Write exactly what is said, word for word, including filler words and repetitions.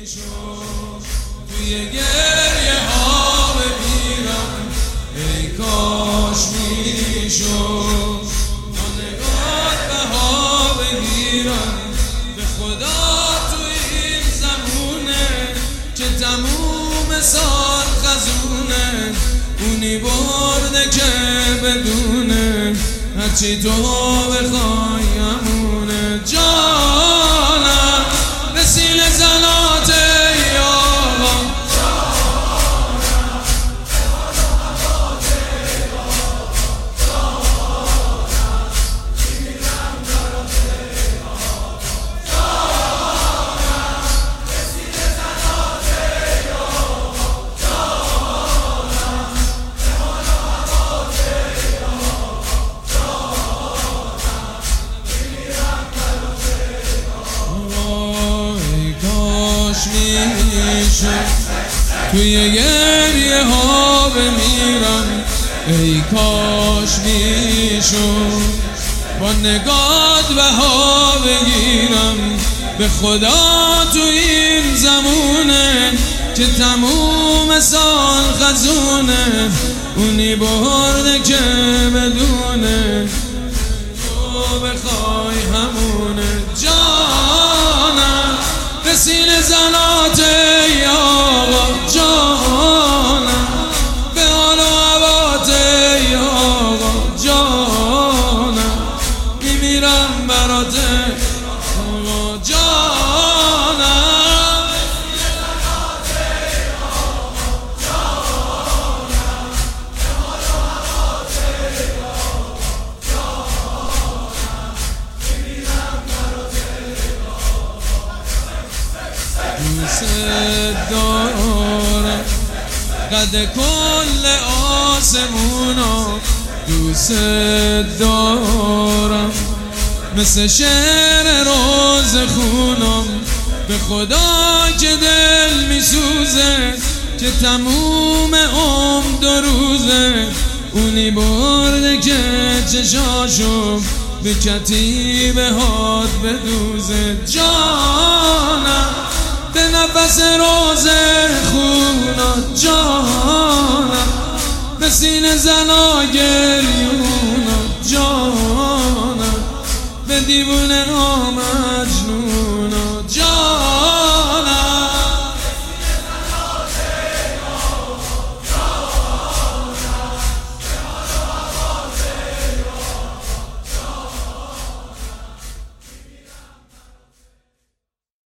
شد توی گریه ها بمیرم، ای کاش میشد تا نگات بها بگیرم. به خدا تو این زمونه که تموم سال خزونه، اونی برده که بدونه هرچی تو بخوای همونه. جانم به سینه زنات ای آقا، میشد توی گریه ها بمیرم، ای کاش میشد با نگات بها بگیرم. به خدا تو این زمونه که تموم سال خزونه، اونی برده که بدونه تو بخوای همونه. جانم به سینه زنات ای آقا، جانم به حال و هوات ای آقا، جانم میمیرم برات آقا، جانم دوست دارم قد کل آسمونا، دوست دارم مثل شعر روز خونم. به خدا که دل میسوزه که تموم عمر دو روزه، اونی برده که چشاشو به کتیبه هات بدوزه. جانم به نفس روز خونات، جانم به سینه زنا گریونات، جانم به دیوونه آمد